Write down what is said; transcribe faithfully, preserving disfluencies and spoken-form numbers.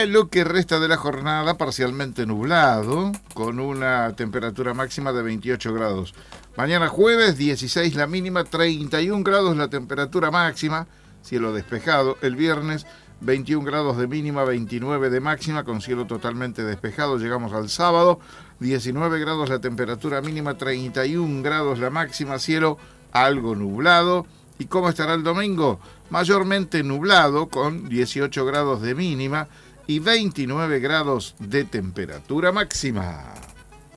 En lo que resta de la jornada, parcialmente nublado, con una temperatura máxima de veintiocho grados. Mañana jueves, dieciséis la mínima, treinta y un grados la temperatura máxima, cielo despejado. El viernes, veintiún grados de mínima, veintinueve de máxima, con cielo totalmente despejado. Llegamos al sábado, diecinueve grados la temperatura mínima, treinta y un grados la máxima, cielo algo nublado. ¿Y cómo estará el domingo? Mayormente nublado, con dieciocho grados de mínima y veintinueve grados de temperatura máxima.